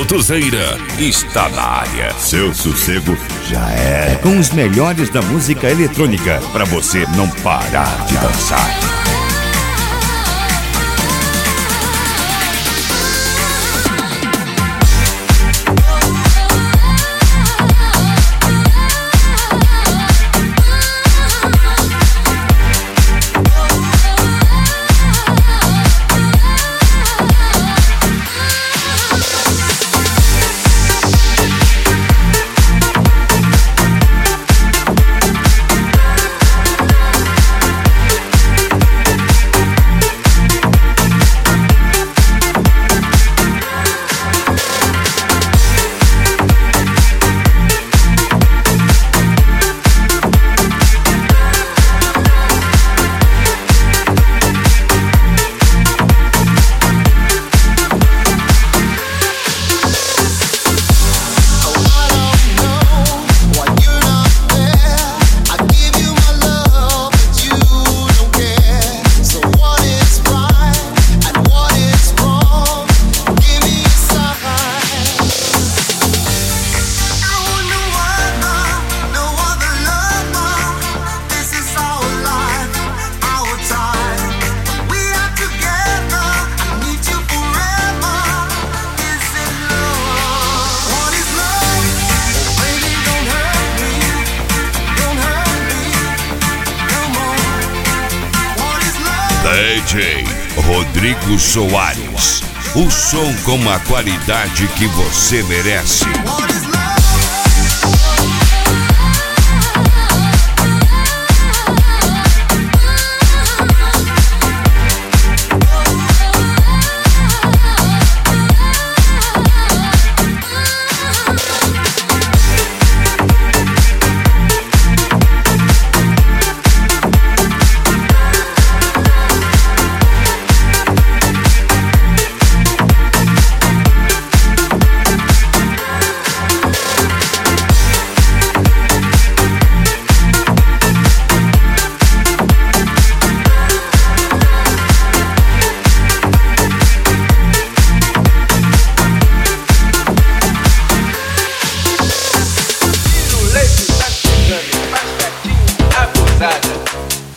Tutuzeira está na área. Seu sossego já é. Com os melhores da música eletrônica, pra você não parar de dançar. DJ Rodrigo Soares, o som com a qualidade que você merece.